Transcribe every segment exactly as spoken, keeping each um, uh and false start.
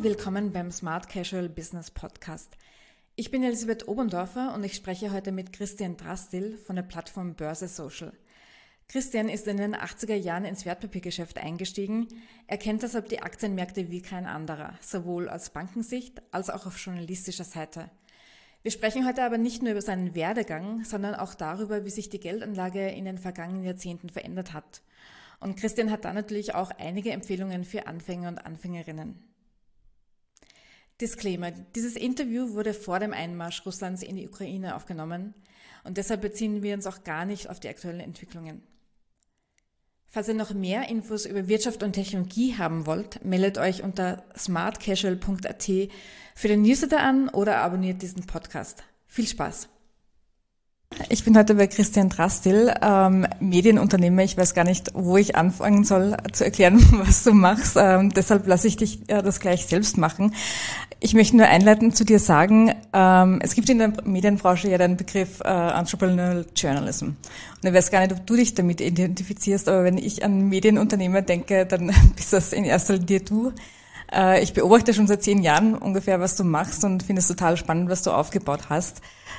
willkommen beim Smart Casual Business Podcast. Ich bin Elisabeth Oberndorfer und ich spreche heute mit Christian Drastil von der Plattform Börse Social. Christian ist in den achtziger Jahren ins Wertpapiergeschäft eingestiegen. Er kennt deshalb die Aktienmärkte wie kein anderer, sowohl aus Bankensicht als auch auf journalistischer Seite. Wir sprechen heute aber nicht nur über seinen Werdegang, sondern auch darüber, wie sich die Geldanlage in den vergangenen Jahrzehnten verändert hat. Und Christian hat da natürlich auch einige Empfehlungen für Anfänger und Anfängerinnen. Disclaimer: Dieses Interview wurde vor dem Einmarsch Russlands in die Ukraine aufgenommen und deshalb beziehen wir uns auch gar nicht auf die aktuellen Entwicklungen. Falls ihr noch mehr Infos über Wirtschaft und Technologie haben wollt, meldet euch unter smart casual punkt a t für den Newsletter an oder abonniert diesen Podcast. Viel Spaß! Ich bin heute bei Christian Drastil, ähm, Medienunternehmer. Ich weiß gar nicht, wo ich anfangen soll zu erklären, was du machst. Ähm, deshalb lasse ich dich äh, das gleich selbst machen. Ich möchte nur einleitend zu dir sagen, ähm, es gibt in der Medienbranche ja den Begriff äh, Entrepreneurial Journalism. Und ich weiß gar nicht, ob du dich damit identifizierst, aber wenn ich an Medienunternehmer denke, dann bist das in erster Linie du. Äh, ich beobachte schon seit zehn Jahren ungefähr, was du machst und finde es total spannend, was du aufgebaut hast.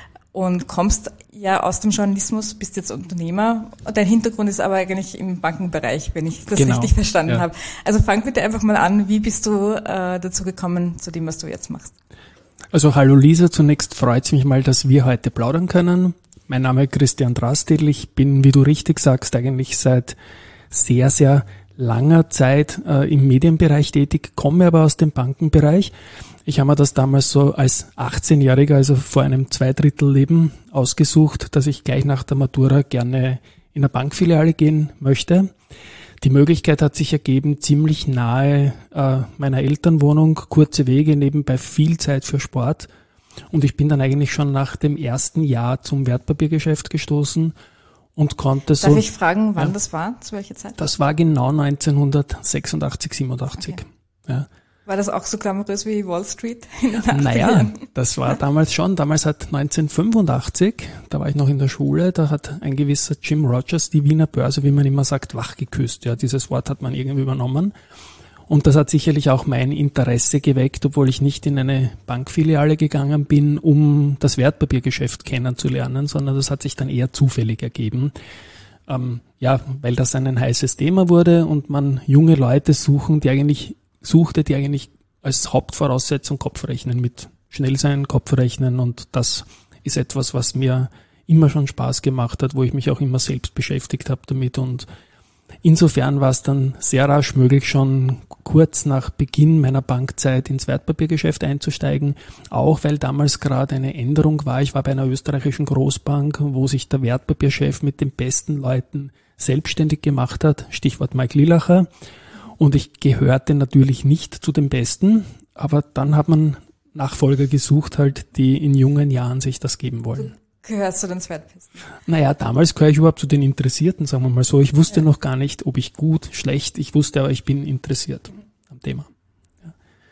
Und kommst ja aus dem Journalismus, bist jetzt Unternehmer. Dein Hintergrund ist aber eigentlich im Bankenbereich, wenn ich das genau. richtig verstanden ja. habe. Also fang bitte einfach mal an, wie bist du äh, dazu gekommen, zu dem, was du jetzt machst? Also hallo Lisa, zunächst freut es mich mal, dass wir heute plaudern können. Mein Name ist Christian Drastil. Ich bin, wie du richtig sagst, eigentlich seit sehr, sehr langer Zeit äh, im Medienbereich tätig, komme aber aus dem Bankenbereich. Ich habe mir das damals so als achtzehnjähriger, also vor einem Zweidrittelleben, ausgesucht, dass ich gleich nach der Matura gerne in eine Bankfiliale gehen möchte. Die Möglichkeit hat sich ergeben, ziemlich nahe äh, meiner Elternwohnung, kurze Wege, nebenbei viel Zeit für Sport. Und ich bin dann eigentlich schon nach dem ersten Jahr zum Wertpapiergeschäft gestoßen und konnte so... Darf ich fragen, wann ja, das war? Zu welcher Zeit? Das war genau neunzehnhundertsechsundachtzig, siebenundachtzig. Okay. Ja. War das auch so glamourös wie Wall Street? Naja, das war damals schon. Damals hat neunzehnhundertfünfundachtzig, da war ich noch in der Schule, da hat ein gewisser Jim Rogers die Wiener Börse, wie man immer sagt, wachgeküsst. Ja, dieses Wort hat man irgendwie übernommen. Und das hat sicherlich auch mein Interesse geweckt, obwohl ich nicht in eine Bankfiliale gegangen bin, um das Wertpapiergeschäft kennenzulernen, sondern das hat sich dann eher zufällig ergeben. Ähm, ja, weil das ein heißes Thema wurde und man junge Leute suchen, die eigentlich suchte, die eigentlich als Hauptvoraussetzung Kopfrechnen mit schnell sein, Kopfrechnen, und das ist etwas, was mir immer schon Spaß gemacht hat, wo ich mich auch immer selbst beschäftigt habe damit, und insofern war es dann sehr rasch möglich, schon kurz nach Beginn meiner Bankzeit ins Wertpapiergeschäft einzusteigen, auch weil damals gerade eine Änderung war. Ich war bei einer österreichischen Großbank, wo sich der Wertpapierchef mit den besten Leuten selbstständig gemacht hat, Stichwort Mike Lillacher. Und ich gehörte natürlich nicht zu den Besten, aber dann hat man Nachfolger gesucht, halt, die in jungen Jahren sich das geben wollen. Du gehörst zu den Zweitbesten? Naja, damals gehöre ich überhaupt zu den Interessierten, sagen wir mal so. Ich wusste ja. noch gar nicht, ob ich gut, schlecht, ich wusste aber, ich bin interessiert am Thema. Ja.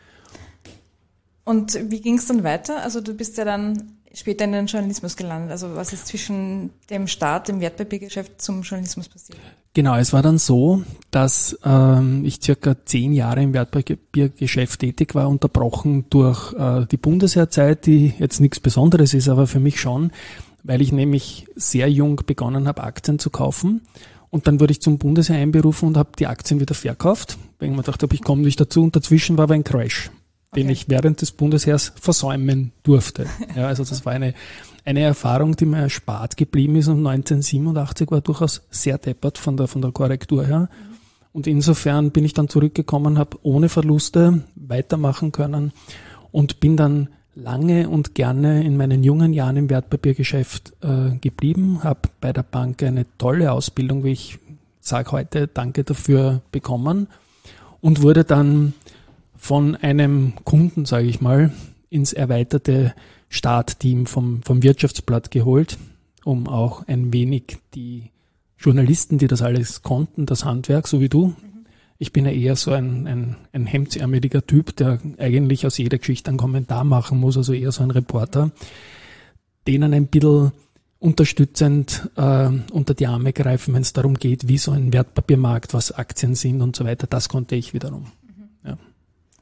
Und wie ging es dann weiter? Also du bist ja dann später in den Journalismus gelandet. Also was ist zwischen dem Start im Wertpapiergeschäft zum Journalismus passiert? Genau, es war dann so, dass ähm, ich circa zehn Jahre im Wertpapiergeschäft tätig war, unterbrochen durch äh, die Bundeswehrzeit, die jetzt nichts Besonderes ist, aber für mich schon, weil ich nämlich sehr jung begonnen habe, Aktien zu kaufen. Und dann wurde ich zum Bundesheer einberufen und habe die Aktien wieder verkauft, weil ich mir gedacht habe, ich komme nicht dazu. Und dazwischen war aber ein Crash, okay, den ich während des Bundesheers versäumen durfte. Ja, also das war eine eine Erfahrung, die mir erspart geblieben ist. Und neunzehnhundertsiebenundachtzig war durchaus sehr deppert von der von der Korrektur her. Und insofern bin ich dann zurückgekommen, habe ohne Verluste weitermachen können und bin dann lange und gerne in meinen jungen Jahren im Wertpapiergeschäft äh, geblieben, habe bei der Bank eine tolle Ausbildung, wie ich sage heute, danke dafür, bekommen und wurde dann von einem Kunden, sage ich mal, ins erweiterte Startteam vom, vom Wirtschaftsblatt geholt, um auch ein wenig die Journalisten, die das alles konnten, das Handwerk, so wie du. Ich bin ja eher so ein, ein, ein hemdsärmeliger Typ, der eigentlich aus jeder Geschichte einen Kommentar machen muss, also eher so ein Reporter, denen ein bisschen unterstützend äh, unter die Arme greifen, wenn es darum geht, wie so ein Wertpapiermarkt, was Aktien sind und so weiter. Das konnte ich wiederum. Ja.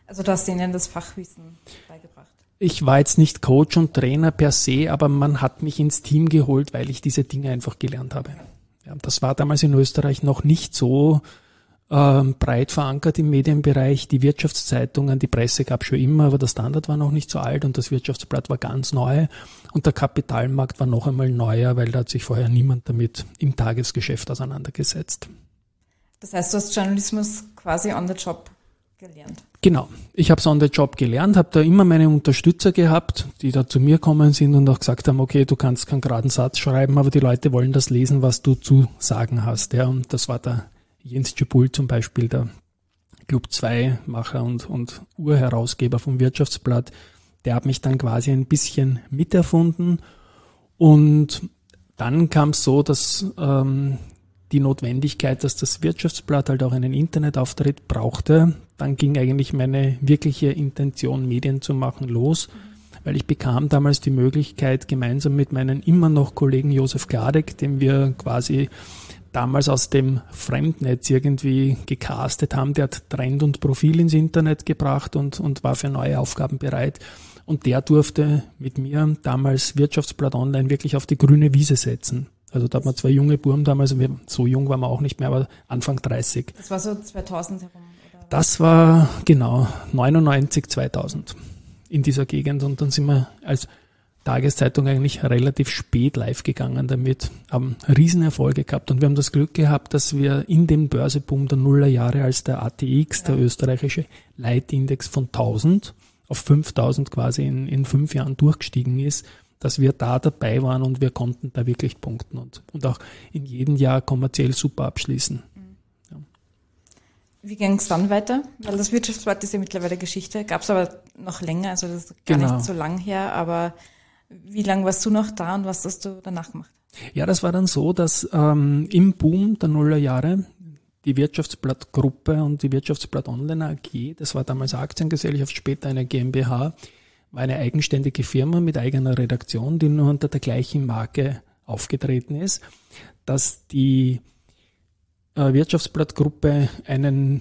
Also du hast denen das Fachwissen beigebracht? Ich war jetzt nicht Coach und Trainer per se, aber man hat mich ins Team geholt, weil ich diese Dinge einfach gelernt habe. Ja, das war damals in Österreich noch nicht so ähm, breit verankert im Medienbereich. Die Wirtschaftszeitungen, die Presse gab es schon immer, aber der Standard war noch nicht so alt und das Wirtschaftsblatt war ganz neu und der Kapitalmarkt war noch einmal neuer, weil da hat sich vorher niemand damit im Tagesgeschäft auseinandergesetzt. Das heißt, du hast Journalismus quasi on the job gelernt? Genau. Ich habe es on the job gelernt, habe da immer meine Unterstützer gehabt, die da zu mir gekommen sind und auch gesagt haben, okay, du kannst keinen geraden Satz schreiben, aber die Leute wollen das lesen, was du zu sagen hast. Ja, und das war der Jens Tschibul zum Beispiel, der Club zwei Macher und, und Urherausgeber vom Wirtschaftsblatt. Der hat mich dann quasi ein bisschen miterfunden und dann kam es so, dass ähm, die Notwendigkeit, dass das Wirtschaftsblatt halt auch einen Internetauftritt brauchte. Dann ging eigentlich meine wirkliche Intention, Medien zu machen, los, weil ich bekam damals die Möglichkeit, gemeinsam mit meinem immer noch Kollegen Josef Gladek, dem wir quasi damals aus dem Fremdnetz irgendwie gecastet haben, der hat Trend und Profil ins Internet gebracht und, und war für neue Aufgaben bereit. Und der durfte mit mir damals Wirtschaftsblatt Online wirklich auf die grüne Wiese setzen. Also da hat man zwei junge Buben damals, so jung waren wir auch nicht mehr, aber Anfang dreißig. Das war so zweitausend herum? Oder? Das war genau neunundneunzig, zweitausend in dieser Gegend und dann sind wir als Tageszeitung eigentlich relativ spät live gegangen damit, haben Riesenerfolge gehabt und wir haben das Glück gehabt, dass wir in dem Börseboom der Nullerjahre, als der A T X, ja. der österreichische Leitindex von tausend auf fünftausend quasi in, in fünf Jahren durchgestiegen ist, dass wir da dabei waren und wir konnten da wirklich punkten und, und auch in jedem Jahr kommerziell super abschließen. Ja. Wie ging es dann weiter? Weil das Wirtschaftsblatt ist ja mittlerweile Geschichte, gab es aber noch länger, also das ist gar genau. nicht so lang her, aber wie lange warst du noch da und was hast du danach gemacht? Ja, das war dann so, dass ähm, im Boom der Nullerjahre die Wirtschaftsblattgruppe und die Wirtschaftsblatt Online A G, das war damals eine Aktiengesellschaft, später eine GmbH, war eine eigenständige Firma mit eigener Redaktion, die nur unter der gleichen Marke aufgetreten ist, dass die äh, Wirtschaftsblattgruppe einen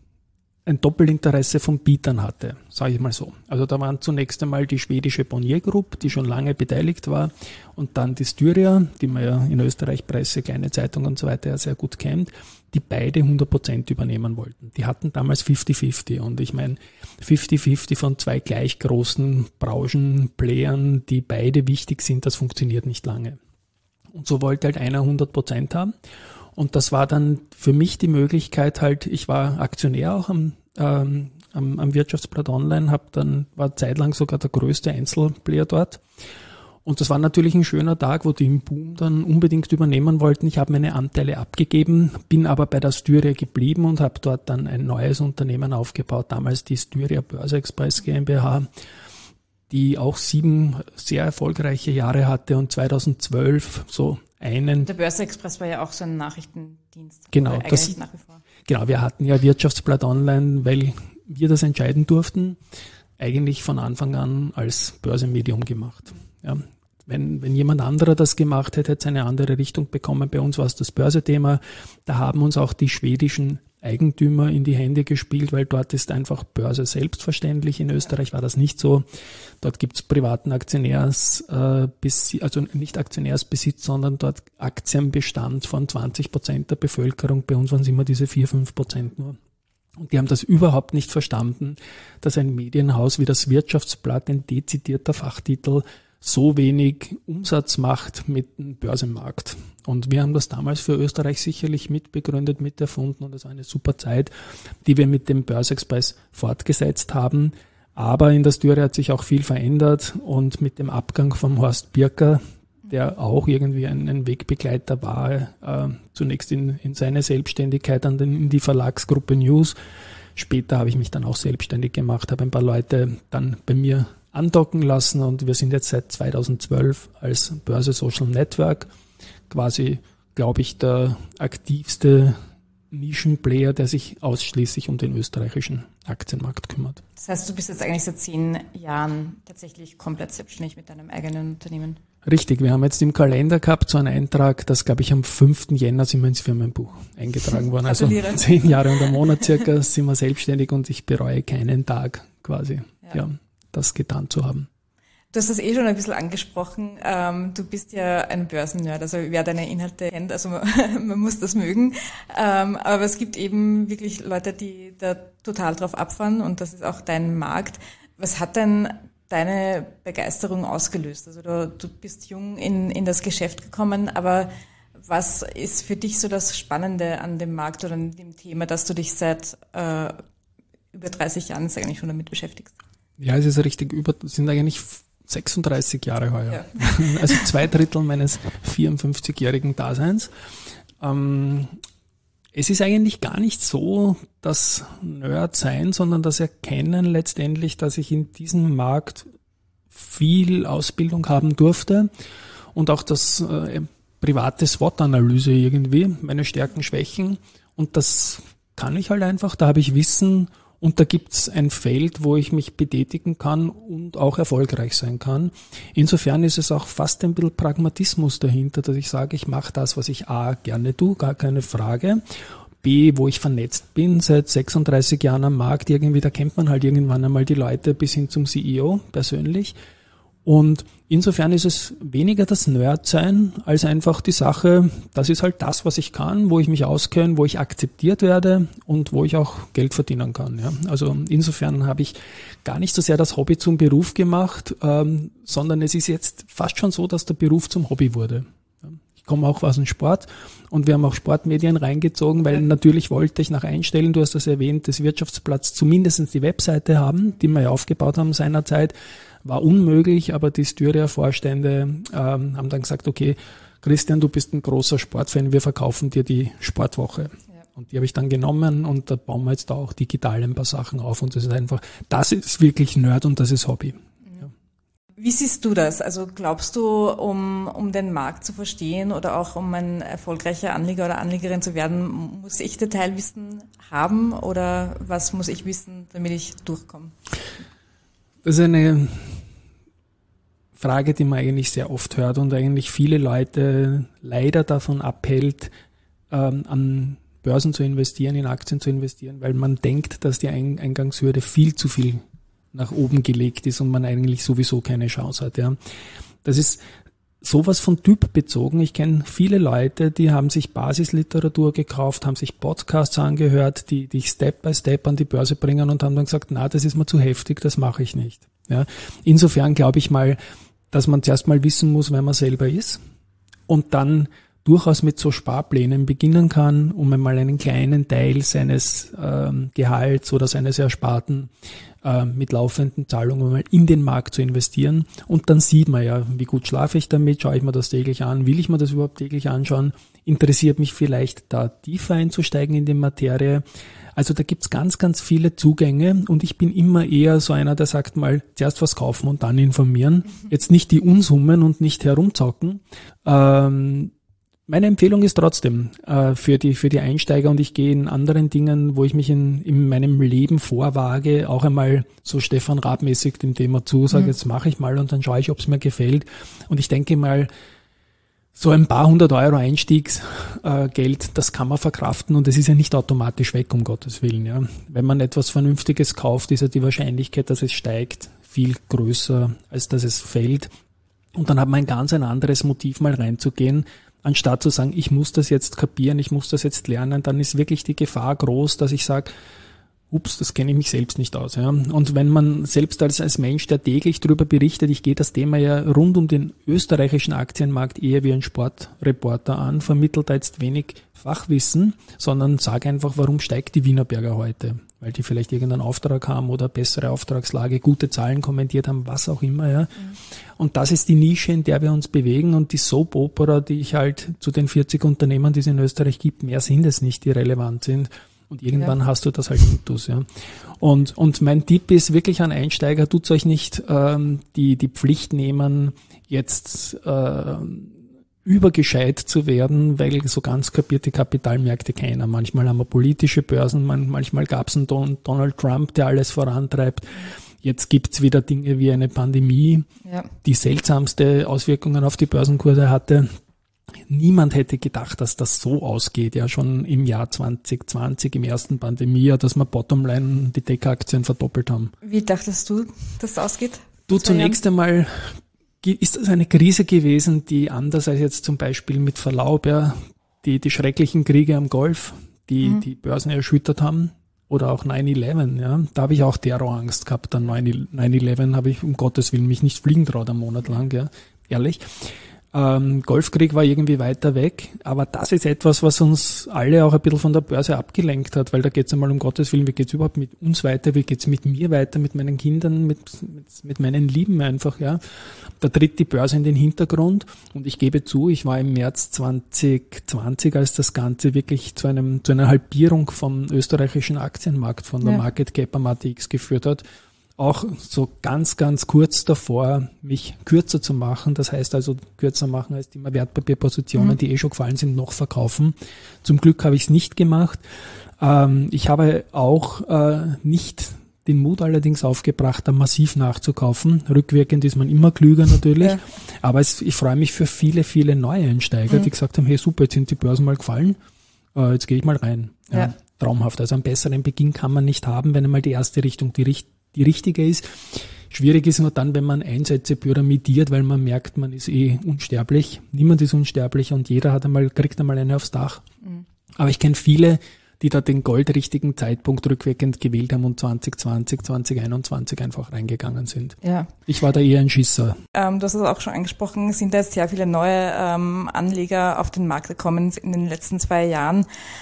ein Doppelinteresse von Bietern hatte, sage ich mal so. Also da waren zunächst einmal die schwedische Bonnier Group, die schon lange beteiligt war, und dann die Styria, die man ja in Österreich Presse, kleine Zeitung und so weiter sehr gut kennt, die beide hundert Prozent übernehmen wollten. Die hatten damals fünfzig fünfzig und ich meine fünfzig fünfzig von zwei gleich großen Branchenplayern, die beide wichtig sind, das funktioniert nicht lange. Und so wollte halt einer hundert Prozent haben. Und das war dann für mich die Möglichkeit halt, ich war Aktionär auch am, ähm, am, am Wirtschaftsblatt Online, hab dann, war zeitlang sogar der größte Einzelplayer dort. Und das war natürlich ein schöner Tag, wo die im Boom dann unbedingt übernehmen wollten. Ich habe meine Anteile abgegeben, bin aber bei der Styria geblieben und habe dort dann ein neues Unternehmen aufgebaut, damals die Styria Börse-Express GmbH, die auch sieben sehr erfolgreiche Jahre hatte und zweitausendzwölf so einen. Der Börse-Express war ja auch so ein Nachrichtendienst. Genau, das, nach wie vor. Genau, wir hatten ja Wirtschaftsblatt Online, weil wir das entscheiden durften, eigentlich von Anfang an als Börsenmedium gemacht. Ja, wenn, wenn jemand anderer das gemacht hätte, hätte es eine andere Richtung bekommen. Bei uns war es das Börsethema. Da haben uns auch die schwedischen Eigentümer in die Hände gespielt, weil dort ist einfach Börse selbstverständlich. In Österreich war das nicht so. Dort gibt es privaten Aktionärs, äh, also nicht Aktionärsbesitz, sondern dort Aktienbestand von zwanzig Prozent der Bevölkerung. Bei uns waren es immer diese vier, fünf Prozent nur. Und die haben das überhaupt nicht verstanden, dass ein Medienhaus wie das Wirtschaftsblatt, ein dezidierter Fachtitel, so wenig Umsatz macht mit dem Börsenmarkt. Und wir haben das damals für Österreich sicherlich mitbegründet, miterfunden und das war eine super Zeit, die wir mit dem Börse-Express fortgesetzt haben. Aber in der Styria hat sich auch viel verändert und mit dem Abgang von Horst Birker, der auch irgendwie ein, ein Wegbegleiter war, äh, zunächst in, in seine Selbstständigkeit, dann in die Verlagsgruppe News. Später habe ich mich dann auch selbstständig gemacht, habe ein paar Leute dann bei mir andocken lassen und wir sind jetzt seit zweitausendzwölf als Börse Social Network quasi, glaube ich, der aktivste Nischenplayer, der sich ausschließlich um den österreichischen Aktienmarkt kümmert. Das heißt, du bist jetzt eigentlich seit zehn Jahren tatsächlich komplett selbstständig mit deinem eigenen Unternehmen? Richtig, wir haben jetzt im Kalender gehabt so einen Eintrag, das glaube ich am fünften Jänner sind wir ins Firmenbuch eingetragen worden. Also zehn Jahre und einen Monat circa sind wir selbstständig und ich bereue keinen Tag quasi, ja, ja das getan zu haben. Du hast das eh schon ein bisschen angesprochen. Ähm, du bist ja ein Börsennerd, also wer deine Inhalte kennt, also man, man muss das mögen. Ähm, aber es gibt eben wirklich Leute, die da total drauf abfahren und das ist auch dein Markt. Was hat denn deine Begeisterung ausgelöst? Also du, du bist jung in, in das Geschäft gekommen, aber was ist für dich so das Spannende an dem Markt oder an dem Thema, dass du dich seit äh, über dreißig Jahren eigentlich schon damit beschäftigst? Ja, es ist richtig, über, sind eigentlich sechsunddreißig Jahre heuer. Ja. Also zwei Drittel meines vierundfünfzigjährigen Daseins. Ähm, es ist eigentlich gar nicht so das Nerd sein, sondern das Erkennen letztendlich, dass ich in diesem Markt viel Ausbildung haben durfte und auch das äh, private SWOT-Analyse irgendwie, meine Stärken, Schwächen und das kann ich halt einfach, da habe ich Wissen. Und da gibt's ein Feld, wo ich mich betätigen kann und auch erfolgreich sein kann. Insofern ist es auch fast ein bisschen Pragmatismus dahinter, dass ich sage, ich mache das, was ich A gerne tue, gar keine Frage. B, wo ich vernetzt bin, seit sechsunddreißig Jahren am Markt, irgendwie, da kennt man halt irgendwann einmal die Leute bis hin zum C E O persönlich. Und insofern ist es weniger das Nerd-Sein als einfach die Sache, das ist halt das, was ich kann, wo ich mich auskenne, wo ich akzeptiert werde und wo ich auch Geld verdienen kann. Ja. Also insofern habe ich gar nicht so sehr das Hobby zum Beruf gemacht, ähm, sondern es ist jetzt fast schon so, dass der Beruf zum Hobby wurde. Ich komme auch aus dem Sport und wir haben auch Sportmedien reingezogen, weil natürlich wollte ich nach Einstellen, du hast das erwähnt, des Wirtschaftsplatz zumindest die Webseite haben, die wir ja aufgebaut haben seinerzeit. War unmöglich, aber die Styria-Vorstände ähm, haben dann gesagt, okay, Christian, du bist ein großer Sportfan, wir verkaufen dir die Sportwoche. Ja. Und die habe ich dann genommen und da bauen wir jetzt da auch digital ein paar Sachen auf und das ist einfach, das ist wirklich Nerd und das ist Hobby. Mhm. Ja. Wie siehst du das? Also glaubst du, um, um den Markt zu verstehen oder auch um ein erfolgreicher Anleger oder Anlegerin zu werden, muss ich Detailwissen haben oder was muss ich wissen, damit ich durchkomme? Das ist eine Frage, die man eigentlich sehr oft hört und eigentlich viele Leute leider davon abhält, ähm, an Börsen zu investieren, in Aktien zu investieren, weil man denkt, dass die Eingangshürde viel zu viel nach oben gelegt ist und man eigentlich sowieso keine Chance hat. Ja. Das ist sowas von Typ bezogen. Ich kenne viele Leute, die haben sich Basisliteratur gekauft, haben sich Podcasts angehört, die dich Step by Step an die Börse bringen und haben dann gesagt, na, das ist mir zu heftig, das mache ich nicht. Ja. Insofern glaube ich mal, dass man zuerst mal wissen muss, wer man selber ist und dann durchaus mit so Sparplänen beginnen kann, um einmal einen kleinen Teil seines ähm, Gehalts oder seines Ersparten äh, mit laufenden Zahlungen mal in den Markt zu investieren. Und dann sieht man ja, wie gut schlafe ich damit, schaue ich mir das täglich an, will ich mir das überhaupt täglich anschauen, interessiert mich vielleicht da tiefer einzusteigen in die Materie. Also da gibt's ganz, ganz viele Zugänge und ich bin immer eher so einer, der sagt mal, zuerst was kaufen und dann informieren. Jetzt nicht die Unsummen und nicht herumzocken. Ähm, Meine Empfehlung ist trotzdem äh, für die für die Einsteiger und ich gehe in anderen Dingen, wo ich mich in, in meinem Leben vorwage, auch einmal so Stefan Raab-mäßig dem Thema zu, sage, mhm. jetzt mache ich mal und dann schaue ich, ob es mir gefällt. Und ich denke mal, so ein paar hundert Euro Einstiegsgeld, äh, das kann man verkraften und es ist ja nicht automatisch weg, um Gottes Willen. Ja. Wenn man etwas Vernünftiges kauft, ist ja die Wahrscheinlichkeit, dass es steigt, viel größer, als dass es fällt. Und dann hat man ein ganz ein anderes Motiv, mal reinzugehen, anstatt zu sagen, ich muss das jetzt kapieren, ich muss das jetzt lernen, dann ist wirklich die Gefahr groß, dass ich sage, ups, das kenne ich mich selbst nicht aus. Ja. Und wenn man selbst als, als Mensch, der täglich darüber berichtet, ich gehe das Thema ja rund um den österreichischen Aktienmarkt eher wie ein Sportreporter an, vermittelt da jetzt wenig Fachwissen, sondern sage einfach, warum steigt die Wienerberger heute? Weil die vielleicht irgendeinen Auftrag haben oder bessere Auftragslage, gute Zahlen kommentiert haben, was auch immer. Ja. Mhm. Und das ist die Nische, in der wir uns bewegen und die Soap Opera, die ich halt zu den vierzig Unternehmen, die es in Österreich gibt, mehr sind es nicht, die relevant sind. Und irgendwann ja. hast du das halt intus, ja. Und, und mein Tipp ist wirklich an Einsteiger, tut euch nicht ähm, die, die Pflicht nehmen, jetzt äh, übergescheit zu werden, weil so ganz kapiert die Kapitalmärkte keiner. Manchmal haben wir politische Börsen, man, manchmal gab es einen Don, Donald Trump, der alles vorantreibt. Jetzt gibt's wieder Dinge wie eine Pandemie, ja. die seltsamste Auswirkungen auf die Börsenkurse hatte. Niemand hätte gedacht, dass das so ausgeht, ja schon im Jahr zwanzig zwanzig, im ersten Pandemiejahr, dass wir Bottomline die Tech-Aktien verdoppelt haben. Wie dachtest du, dass das ausgeht? Du, zunächst einmal ist das eine Krise gewesen, die anders als jetzt zum Beispiel mit Verlaub, ja, die, die schrecklichen Kriege am Golf, die mhm. die Börsen erschüttert haben, oder auch nine eleven, ja, da habe ich auch Terrorangst gehabt. An nine eleven habe ich um Gottes Willen mich nicht fliegen traut, einen Monat lang, ja, ehrlich. Ähm, Golfkrieg war irgendwie weiter weg, aber das ist etwas, was uns alle auch ein bisschen von der Börse abgelenkt hat, weil da geht es einmal um Gottes Willen, wie geht es überhaupt mit uns weiter, wie geht es mit mir weiter, mit meinen Kindern, mit, mit, mit meinen Lieben einfach, ja. Da tritt die Börse in den Hintergrund und ich gebe zu, ich war im März zwanzig zwanzig, als das Ganze wirklich zu einem zu einer Halbierung vom österreichischen Aktienmarkt, von der ja. Market Cap am A T X geführt hat, auch so ganz, ganz kurz davor, mich kürzer zu machen. Das heißt also, kürzer machen heißt immer Wertpapierpositionen, mhm. die eh schon gefallen sind, noch verkaufen. Zum Glück habe ich es nicht gemacht. Ähm, ich habe auch äh, nicht den Mut allerdings aufgebracht, da massiv nachzukaufen. Rückwirkend ist man immer klüger natürlich. Ja. Aber es, ich freue mich für viele, viele neue Einsteiger, mhm. die gesagt haben, hey super, jetzt sind die Börsen mal gefallen, äh, jetzt gehe ich mal rein. Ja, ja. Traumhaft. Also einen besseren Beginn kann man nicht haben, wenn einmal die erste Richtung die Richtung die richtige ist. Schwierig ist nur dann, wenn man Einsätze pyramidiert, weil man merkt, man ist eh unsterblich. Niemand ist unsterblich und jeder hat einmal, kriegt einmal eine aufs Dach. Mhm. Aber ich kenne viele, die da den goldrichtigen Zeitpunkt rückwirkend gewählt haben und zwanzig zwanzig, zwanzig einundzwanzig einfach reingegangen sind. Ja. Ich war da eher ein Schisser. Ähm, du hast es auch schon angesprochen, sind da jetzt sehr viele neue ähm, Anleger auf den Markt gekommen in den letzten zwei Jahren.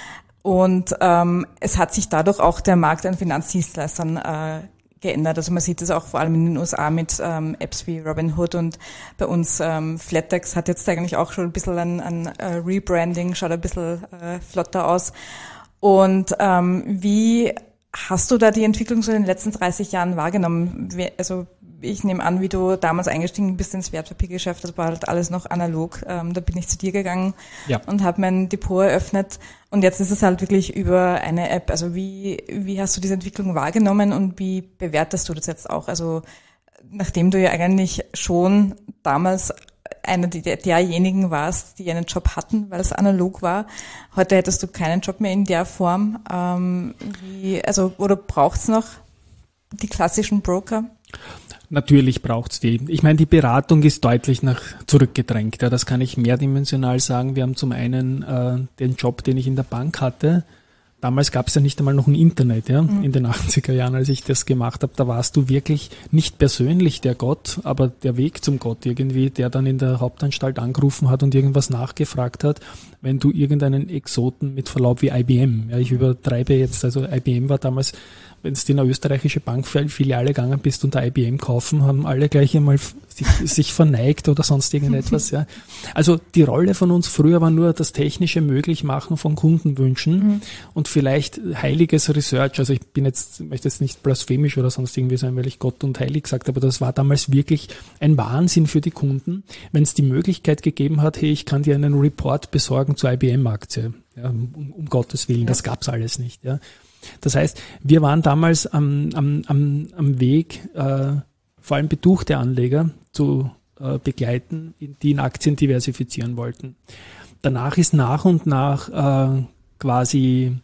Und ähm, es hat sich dadurch auch der Markt an Finanzdienstleistern äh, geändert. Also man sieht das auch vor allem in den U S A mit ähm, Apps wie Robinhood und bei uns ähm, Flatex hat jetzt eigentlich auch schon ein bisschen ein, ein äh, Rebranding, schaut ein bisschen äh, flotter aus. Und ähm, wie hast du da die Entwicklung so in den letzten dreißig Jahren wahrgenommen? Also ich nehme an, wie du damals eingestiegen bist ins Wertpapiergeschäft, das war halt alles noch analog. Ähm, da bin ich zu dir gegangen ja. und habe mein Depot eröffnet. Und jetzt ist es halt wirklich über eine App. Also wie wie hast du diese Entwicklung wahrgenommen und wie bewertest du das jetzt auch? Also nachdem du ja eigentlich schon damals einer der, derjenigen warst, die einen Job hatten, weil es analog war. Heute hättest du keinen Job mehr in der Form. Ähm, wie, also oder braucht's noch die klassischen Broker? Natürlich braucht's die. Ich meine, die Beratung ist deutlich nach zurückgedrängt. Ja, das kann ich mehrdimensional sagen. Wir haben zum einen äh, den Job, den ich in der Bank hatte. Damals gab es ja nicht einmal noch ein Internet, ja, mhm. in den achtziger Jahren, als ich das gemacht habe. Da warst du wirklich nicht persönlich der Gott, aber der Weg zum Gott irgendwie, der dann in der Hauptanstalt angerufen hat und irgendwas nachgefragt hat, wenn du irgendeinen Exoten mit Verlaub wie I B M, ja, ich übertreibe jetzt, also I B M war damals, wenn du in eine österreichische Bankfiliale gegangen bist und I B M kaufen, haben alle gleich einmal sich, sich verneigt oder sonst irgendetwas. Ja. Also die Rolle von uns früher war nur das technische Möglichmachen von Kundenwünschen mhm. und vielleicht heiliges Research. Also ich bin jetzt, möchte jetzt nicht blasphemisch oder sonst irgendwie sein, weil ich Gott und heilig gesagt habe, aber das war damals wirklich ein Wahnsinn für die Kunden, wenn es die Möglichkeit gegeben hat, hey, ich kann dir einen Report besorgen zur I B M-Aktie. Ja, um, um Gottes Willen, ja. Das gab's alles nicht. Ja. Das heißt, wir waren damals am, am, am, am Weg, äh, vor allem betuchte Anleger zu äh, begleiten, die in Aktien diversifizieren wollten. Danach ist nach und nach äh, quasi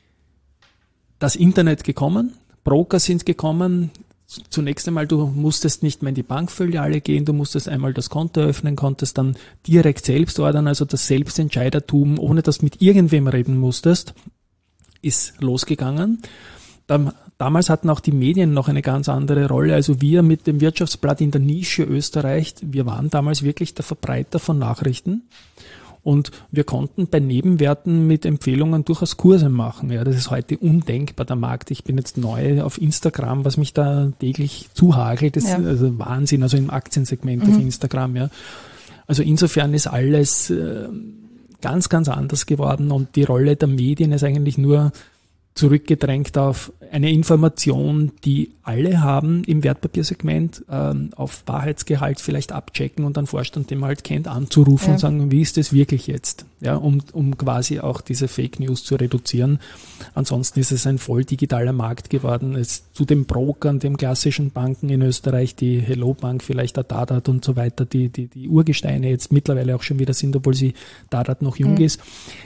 das Internet gekommen, Broker sind gekommen. Zunächst einmal, du musstest nicht mehr in die Bankfiliale gehen, du musstest einmal das Konto öffnen, konntest dann direkt selbst ordern, also das Selbstentscheidertum, ohne dass du mit irgendwem reden musstest, ist losgegangen. Damals hatten auch die Medien noch eine ganz andere Rolle. Also wir mit dem Wirtschaftsblatt in der Nische Österreich, wir waren damals wirklich der Verbreiter von Nachrichten und wir konnten bei Nebenwerten mit Empfehlungen durchaus Kurse machen. Ja, das ist heute undenkbar, der Markt. Ich bin jetzt neu auf Instagram, was mich da täglich zuhagelt. Das ja. ist also Wahnsinn, also im Aktiensegment mhm. auf Instagram. Ja. Also insofern ist alles äh, ganz, ganz anders geworden und die Rolle der Medien ist eigentlich nur zurückgedrängt auf eine Information, die alle haben im Wertpapiersegment, ähm, auf Wahrheitsgehalt vielleicht abchecken und dann Vorstand, den man halt kennt, anzurufen ja. und sagen, wie ist das wirklich jetzt? Ja, um, um quasi auch diese Fake News zu reduzieren. Ansonsten ist es ein voll digitaler Markt geworden. Es, zu den Brokern, den klassischen Banken in Österreich, die Hello Bank, vielleicht der Dadat und so weiter, die, die, die Urgesteine jetzt mittlerweile auch schon wieder sind, obwohl sie Dadat noch jung mhm. ist,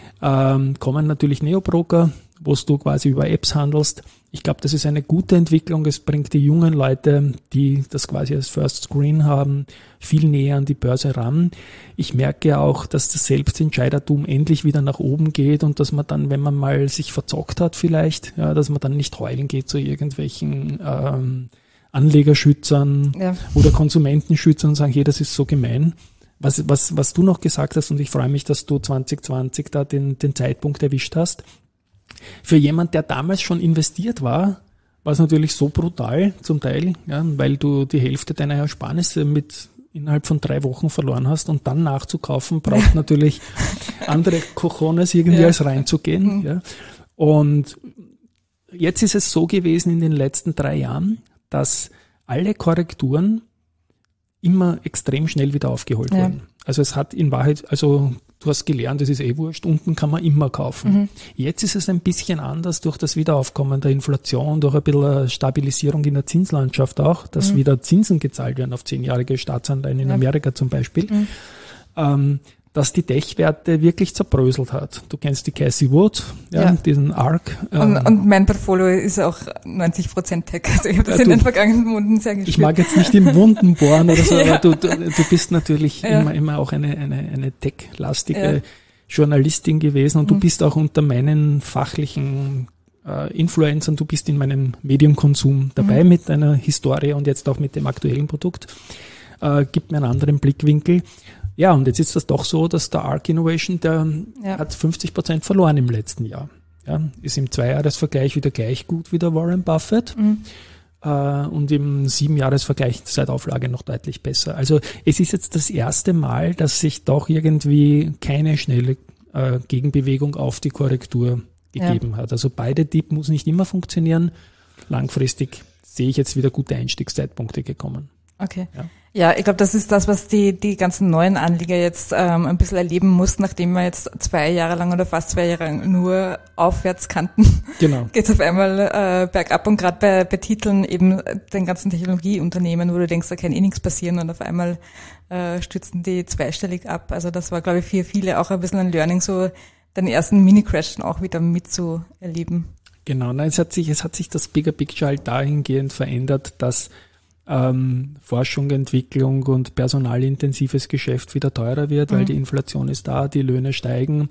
ähm, kommen natürlich Neobroker, wo du quasi über Apps handelst. Ich glaube, das ist eine gute Entwicklung. Es bringt die jungen Leute, die das quasi als First Screen haben, viel näher an die Börse ran. Ich merke ja auch, dass das Selbstentscheidertum endlich wieder nach oben geht und dass man dann, wenn man mal sich verzockt hat vielleicht, ja, dass man dann nicht heulen geht zu irgendwelchen ähm, Anlegerschützern ja. oder Konsumentenschützern und sagen, hey, das ist so gemein. Was, was, was du noch gesagt hast, und ich freue mich, dass du zwanzig zwanzig da den, den Zeitpunkt erwischt hast. Für jemand, der damals schon investiert war, war es natürlich so brutal zum Teil, ja, weil du die Hälfte deiner Ersparnisse mit innerhalb von drei Wochen verloren hast und dann nachzukaufen, braucht natürlich andere Cojones irgendwie ja. als reinzugehen. Mhm. Ja. Und jetzt ist es so gewesen in den letzten drei Jahren, dass alle Korrekturen immer extrem schnell wieder aufgeholt ja. wurden. Also es hat in Wahrheit, also du hast gelernt, das ist eh wurscht, unten kann man immer kaufen. Mhm. Jetzt ist es ein bisschen anders durch das Wiederaufkommen der Inflation, durch ein bisschen Stabilisierung in der Zinslandschaft auch, dass mhm. wieder Zinsen gezahlt werden auf zehnjährige Staatsanleihen in ja. Amerika zum Beispiel, mhm. ähm, dass die Tech-Werte wirklich zerbröselt hat. Du kennst die Cassie Wood, ja, ja. diesen Arc. Ähm, und, und mein Portfolio ist auch neunzig Prozent Tech. Also ich habe das ja, in du, den vergangenen Monaten sehr gespürt. Ich mag jetzt nicht in Wunden bohren oder so, ja. aber du, du, du bist natürlich ja. immer, immer auch eine, eine, eine tech-lastige ja. Journalistin gewesen und mhm. du bist auch unter meinen fachlichen äh, Influencern, du bist in meinem Medienkonsum dabei mhm. mit deiner Historie und jetzt auch mit dem aktuellen Produkt. Äh, gibt mir einen anderen Blickwinkel. Ja, und jetzt ist das doch so, dass der Arc Innovation, der ja. hat fünfzig Prozent verloren im letzten Jahr. Ja, ist im Zweijahresvergleich wieder gleich gut wie der Warren Buffett mhm. äh, und im Siebenjahresvergleich seit Auflage noch deutlich besser. Also es ist jetzt das erste Mal, dass sich doch irgendwie keine schnelle äh, Gegenbewegung auf die Korrektur gegeben ja. hat. Also beide Dip muss nicht immer funktionieren. Langfristig sehe ich jetzt wieder gute Einstiegszeitpunkte gekommen. Okay. Ja. Ja, ich glaube, das ist das, was die die ganzen neuen Anleger jetzt ähm, ein bisschen erleben mussten, nachdem wir jetzt zwei Jahre lang oder fast zwei Jahre lang nur aufwärts kannten. Genau. Geht es auf einmal äh, bergab und gerade bei, bei Titeln eben den ganzen Technologieunternehmen, wo du denkst, da kann eh nichts passieren und auf einmal äh, stürzen die zweistellig ab. Also das war, glaube ich, für viele auch ein bisschen ein Learning, so den ersten Mini-Crash auch wieder mitzuerleben. Genau, nein, es hat sich es hat sich das Bigger Picture halt dahingehend verändert, dass Ähm, Forschung, Entwicklung und personalintensives Geschäft wieder teurer wird, weil mhm. die Inflation ist da, die Löhne steigen,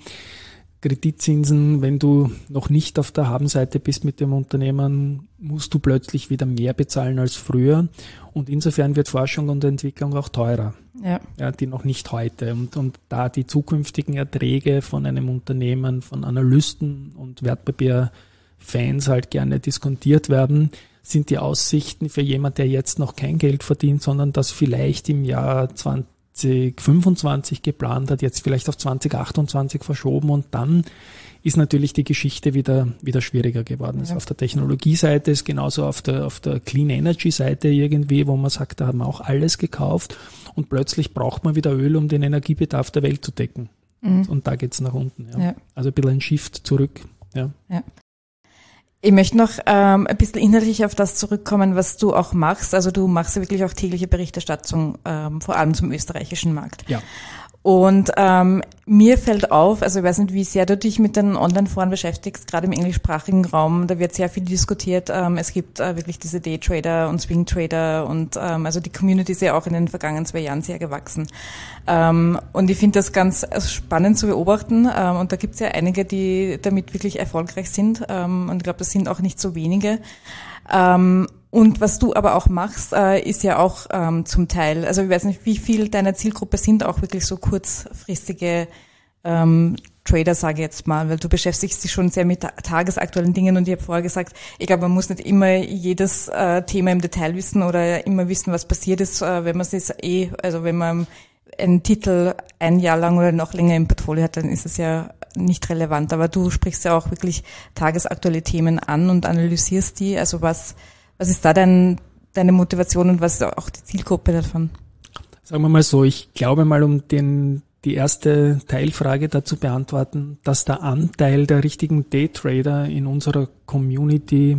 Kreditzinsen, wenn du noch nicht auf der Habenseite bist mit dem Unternehmen, musst du plötzlich wieder mehr bezahlen als früher und insofern wird Forschung und Entwicklung auch teurer, ja. Ja, die noch nicht heute und, und da die zukünftigen Erträge von einem Unternehmen, von Analysten und Wertpapierfans halt gerne diskontiert werden, sind die Aussichten für jemand, der jetzt noch kein Geld verdient, sondern das vielleicht im Jahr zwanzig fünfundzwanzig geplant hat, jetzt vielleicht auf zwanzig achtundzwanzig verschoben und dann ist natürlich die Geschichte wieder wieder schwieriger geworden. Ja. Also auf der Technologieseite ist genauso auf der auf der Clean Energy Seite irgendwie, wo man sagt, da haben wir auch alles gekauft und plötzlich braucht man wieder Öl, um den Energiebedarf der Welt zu decken. Mhm. Und, und da geht's nach unten. Ja. Ja. Also ein bisschen ein Shift zurück. Ja. Ja. Ich möchte noch ähm, ein bisschen inhaltlich auf das zurückkommen, was du auch machst. Also du machst ja wirklich auch tägliche Berichterstattung, ähm, vor allem zum österreichischen Markt. Ja. Und ähm, mir fällt auf, also ich weiß nicht, wie sehr du dich mit den Online-Foren beschäftigst, gerade im englischsprachigen Raum, da wird sehr viel diskutiert. Ähm, es gibt äh, wirklich diese Daytrader und Swing-Trader und ähm, also die Community ist ja auch in den vergangenen zwei Jahren sehr gewachsen. Ähm, und ich finde das ganz spannend zu beobachten ähm, und da gibt es ja einige, die damit wirklich erfolgreich sind ähm, und ich glaube, das sind auch nicht so wenige. Ähm, Und was du aber auch machst, äh, ist ja auch ähm, zum Teil, also ich weiß nicht, wie viel deiner Zielgruppe sind auch wirklich so kurzfristige ähm, Trader, sage ich jetzt mal, weil du beschäftigst dich schon sehr mit tagesaktuellen Dingen und ich habe vorher gesagt, ich glaube, man muss nicht immer jedes äh, Thema im Detail wissen oder immer wissen, was passiert ist, äh, wenn man es eh, also wenn man ein Titel ein Jahr lang oder noch länger im Portfolio hat, dann ist es ja nicht relevant. Aber du sprichst ja auch wirklich tagesaktuelle Themen an und analysierst die. Also was, was ist da dein, deine Motivation und was ist auch die Zielgruppe davon? Sagen wir mal so, ich glaube mal, um den, die erste Teilfrage dazu beantworten, dass der Anteil der richtigen Daytrader in unserer Community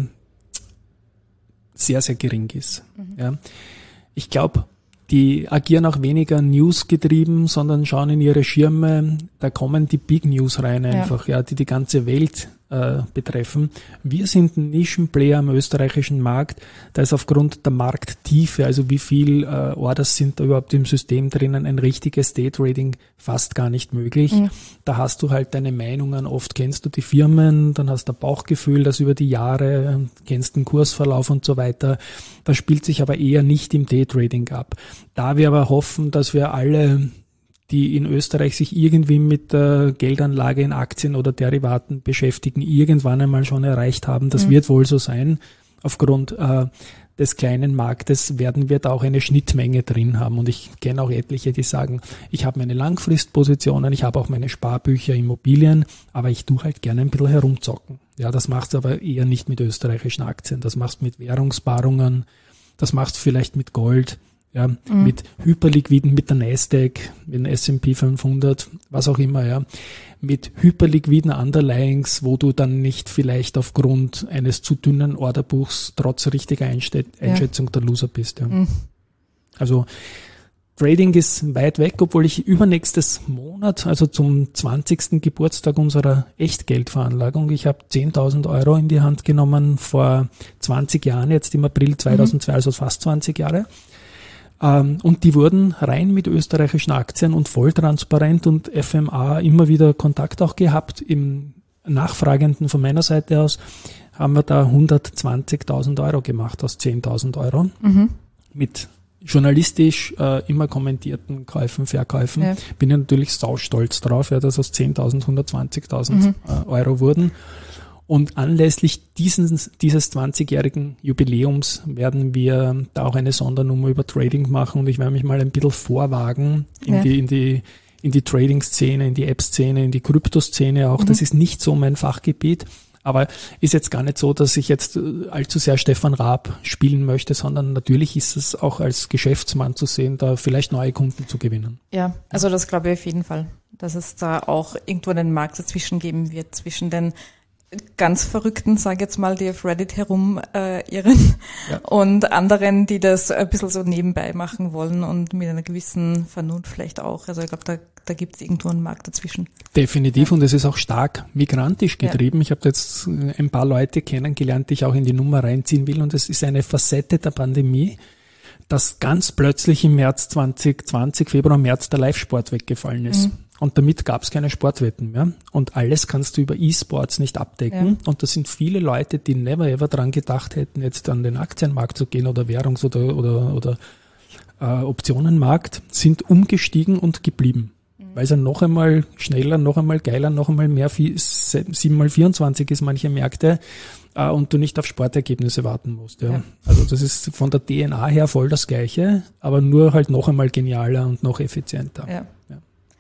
sehr, sehr gering ist. Mhm. Ja. Ich glaube, die agieren auch weniger newsgetrieben, sondern schauen in ihre Schirme, da kommen die Big News rein einfach, ja, ja die die ganze Welt äh, betreffen. Wir sind ein Nischenplayer am österreichischen Markt, da ist aufgrund der Markttiefe, also wie viel äh, Orders sind da überhaupt im System drinnen, ein richtiges Daytrading fast gar nicht möglich. Mhm. Da hast du halt deine Meinungen, oft kennst du die Firmen, dann hast du ein Bauchgefühl, das über die Jahre, kennst den Kursverlauf und so weiter. Das spielt sich aber eher nicht im Daytrading ab. Da wir aber hoffen, dass wir alle, die in Österreich sich irgendwie mit der Geldanlage in Aktien oder Derivaten beschäftigen, irgendwann einmal schon erreicht haben. Das mhm. wird wohl so sein. Aufgrund äh, des kleinen Marktes werden wir da auch eine Schnittmenge drin haben. Und ich kenne auch etliche, die sagen, ich habe meine Langfristpositionen, ich habe auch meine Sparbücher, Immobilien, aber ich tue halt gerne ein bisschen herumzocken. Ja, das machst du aber eher nicht mit österreichischen Aktien. Das machst du mit Währungspaarungen, das machst du vielleicht mit Gold. Ja, mhm. mit hyperliquiden, mit der Nasdaq, mit dem S und P fünfhundert, was auch immer, ja, mit hyperliquiden Underlyings, wo du dann nicht vielleicht aufgrund eines zu dünnen Orderbuchs trotz richtiger Einste- Einschätzung ja. der Loser bist. Ja. Mhm. Also Trading ist weit weg, obwohl ich übernächstes Monat, also zum zwanzigsten Geburtstag unserer Echtgeldveranlagung, ich habe zehntausend Euro in die Hand genommen vor zwanzig Jahren, jetzt im April zweitausendzwei, mhm. also fast zwanzig Jahre. Und die wurden rein mit österreichischen Aktien und voll transparent und F M A immer wieder Kontakt auch gehabt. Im Nachfragenden von meiner Seite aus haben wir da hundertzwanzigtausend Euro gemacht aus zehntausend Euro. Mhm. Mit journalistisch äh, immer kommentierten Käufen, Verkäufen. Ja. Bin ja natürlich saustolz drauf, ja, dass aus zehntausend hundertzwanzigtausend mhm. äh, Euro wurden. Und anlässlich dieses, dieses zwanzigjährigen Jubiläums werden wir da auch eine Sondernummer über Trading machen und ich werde mich mal ein bisschen vorwagen in ja. die, in die, in die Trading-Szene, in die App-Szene, in die Krypto-Szene auch. Mhm. Das ist nicht so mein Fachgebiet, aber ist jetzt gar nicht so, dass ich jetzt allzu sehr Stefan Raab spielen möchte, sondern natürlich ist es auch als Geschäftsmann zu sehen, da vielleicht neue Kunden zu gewinnen. Ja, also das glaube ich auf jeden Fall, dass es da auch irgendwo einen Markt dazwischen geben wird, zwischen den ganz Verrückten, sage ich jetzt mal, die auf Reddit herum äh, irren ja. und anderen, die das ein bisschen so nebenbei machen wollen und mit einer gewissen Vernunft vielleicht auch. Also ich glaube, da, da gibt es irgendwo einen Markt dazwischen. Definitiv ja. Und es ist auch stark migrantisch getrieben. Ja. Ich habe jetzt ein paar Leute kennengelernt, die ich auch in die Nummer reinziehen will und es ist eine Facette der Pandemie, dass ganz plötzlich im März zwanzig zwanzig, Februar, März der Live-Sport weggefallen ist. Mhm. Und damit gab es keine Sportwetten mehr. Und alles kannst du über E-Sports nicht abdecken. Ja. Und das sind viele Leute, die never ever dran gedacht hätten, jetzt an den Aktienmarkt zu gehen oder Währungs- oder, oder, oder äh, Optionenmarkt, sind umgestiegen und geblieben. Mhm. Weil es ja noch einmal schneller, noch einmal geiler, noch einmal mehr, sieben mal vierundzwanzig ist manche Märkte äh, und du nicht auf Sportergebnisse warten musst. Ja. Ja. Also das ist von der D N A her voll das Gleiche, aber nur halt noch einmal genialer und noch effizienter. Ja. Ja.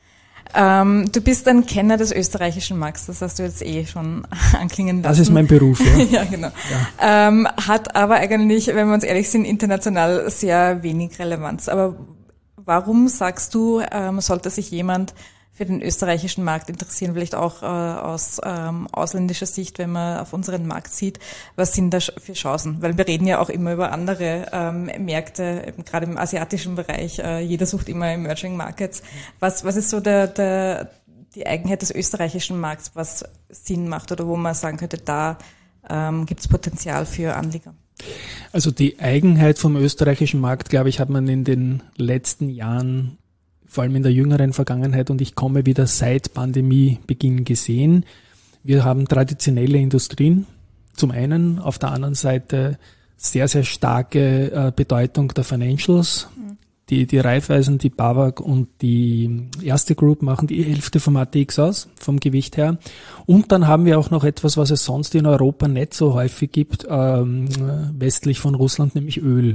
Ähm, du bist ein Kenner des österreichischen Markts, das hast du jetzt eh schon anklingen lassen. Das ist mein Beruf, ja. ja, genau. Ja. Ähm, hat aber eigentlich, wenn wir uns ehrlich sind, international sehr wenig Relevanz. Aber warum sagst du, ähm, sollte sich jemand für den österreichischen Markt interessieren, vielleicht auch äh, aus ähm, ausländischer Sicht, wenn man auf unseren Markt sieht, was sind da für Chancen? Weil wir reden ja auch immer über andere ähm, Märkte, gerade im asiatischen Bereich, äh, jeder sucht immer Emerging Markets. Was, was ist so der, der, die Eigenheit des österreichischen Markts, was Sinn macht oder wo man sagen könnte, da ähm, gibt es Potenzial für Anleger? Also die Eigenheit vom österreichischen Markt, glaube ich, hat man in den letzten Jahren vor allem in der jüngeren Vergangenheit und ich komme wieder seit Pandemiebeginn gesehen. Wir haben traditionelle Industrien, zum einen, auf der anderen Seite sehr, sehr starke äh, Bedeutung der Financials. Mhm. Die, die Raiffeisen, die BAWAG und die Erste Group machen die Hälfte vom A T X aus, vom Gewicht her. Und dann haben wir auch noch etwas, was es sonst in Europa nicht so häufig gibt, ähm, westlich von Russland, nämlich Öl.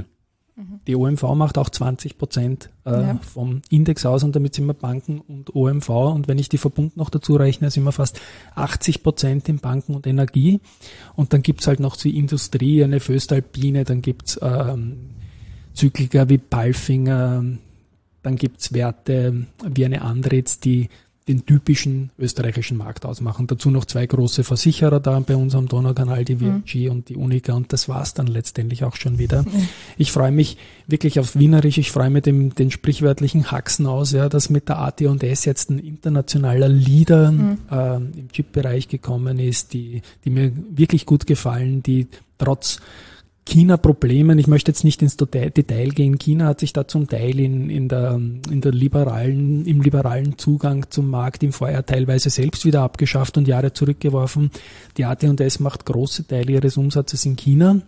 Die O M V macht auch zwanzig Prozent äh, Ja. vom Index aus und damit sind wir Banken und O M V. Und wenn ich die Verbund noch dazu rechne, sind wir fast achtzig Prozent in Banken und Energie. Und dann gibt's halt noch die Industrie, eine Voestalpine, dann gibt's ähm, Zykliker wie Palfinger, dann gibt's Werte wie eine Andritz, die den typischen österreichischen Markt ausmachen. Dazu noch zwei große Versicherer da bei uns am Donaukanal, die V I G mhm. und die Unica, und das war's dann letztendlich auch schon wieder. Mhm. Ich freue mich wirklich aufs Wienerisch, ich freue mich dem, den sprichwörtlichen Haxen aus, ja, dass mit der A T und S jetzt ein internationaler Leader mhm. äh, im Chip-Bereich gekommen ist, die, die mir wirklich gut gefallen, die trotz China-Problemen, ich möchte jetzt nicht ins Detail gehen, China hat sich da zum Teil in, in der, in der liberalen, im liberalen Zugang zum Markt im Vorjahr teilweise selbst wieder abgeschafft und Jahre zurückgeworfen. Die A T und S macht große Teile ihres Umsatzes in China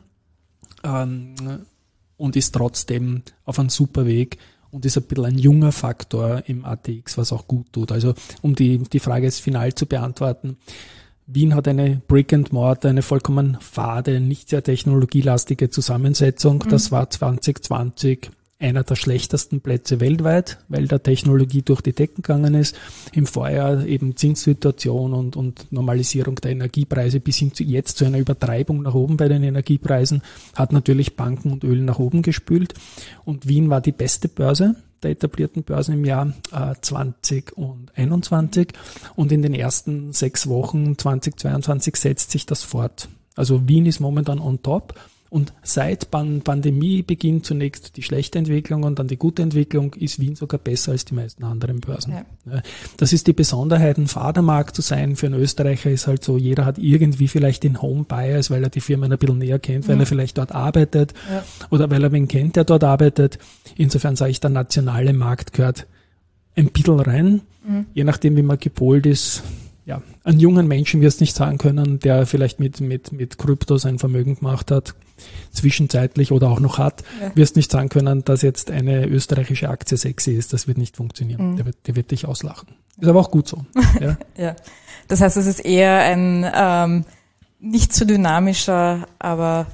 ähm, und ist trotzdem auf einem super Weg und ist ein bisschen ein junger Faktor im A T X, was auch gut tut. Also um die, die Frage jetzt final zu beantworten, Wien hat eine Brick and Mortar, eine vollkommen fade, nicht sehr technologielastige Zusammensetzung. Mhm. Das war zwanzig zwanzig einer der schlechtesten Plätze weltweit, weil der Technologie durch die Decken gegangen ist. Im Vorjahr eben Zinssituation und, und Normalisierung der Energiepreise bis hin zu jetzt zu einer Übertreibung nach oben bei den Energiepreisen hat natürlich Banken und Öl nach oben gespült. Und Wien war die beste Börse der etablierten Börsen im Jahr äh, zwanzig einundzwanzig und in den ersten sechs Wochen zwanzig zweiundzwanzig setzt sich das fort. Also Wien ist momentan on top und seit Pan- Pandemiebeginn zunächst die schlechte Entwicklung und dann die gute Entwicklung ist Wien sogar besser als die meisten anderen Börsen. Ja. Das ist die Besonderheit, ein Vatermarkt zu sein für einen Österreicher ist halt so, jeder hat irgendwie vielleicht den Home Bias, weil er die Firmen ein bisschen näher kennt, weil mhm. er vielleicht dort arbeitet ja. oder weil er wen kennt, der dort arbeitet. Insofern sage ich, der nationale Markt gehört ein bisschen rein, mhm. je nachdem wie man gepolt ist. Ja, einen jungen Menschen wirst du nicht sagen können, der vielleicht mit, mit, mit Krypto sein Vermögen gemacht hat, zwischenzeitlich oder auch noch hat, ja. wirst nicht sagen können, dass jetzt eine österreichische Aktie sexy ist. Das wird nicht funktionieren. Mhm. Der, wird, der wird dich auslachen. Ist aber auch gut so. Ja. ja. Das heißt, es ist eher ein ähm, nicht so dynamischer, aber